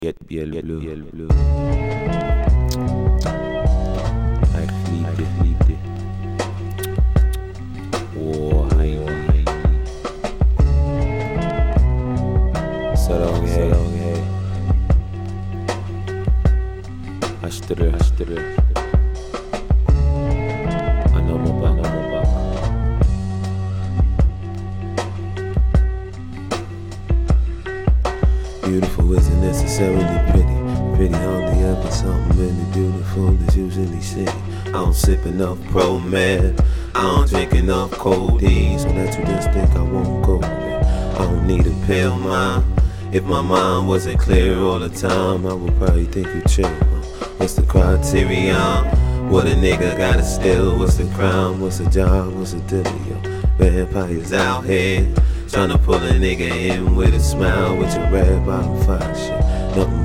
Get blue. Ik liefde. Oh, Heidi. Sarong hey. Ashtere. Anamaba. Beautiful isn't necessarily pretty. Pretty only ever something really beautiful is usually city. I don't sip enough pro man. I don't drink enough codeine, so that you just think I won't go there. I don't need a pill, mind. If my mind wasn't clear all the time, I would probably think you chill. What's the criterion? What a nigga gotta steal? What's the crime? What's the job? What's the dealio? Vampires out here tryna pull a nigga in with a smile with your red bottom fire shit. Nothing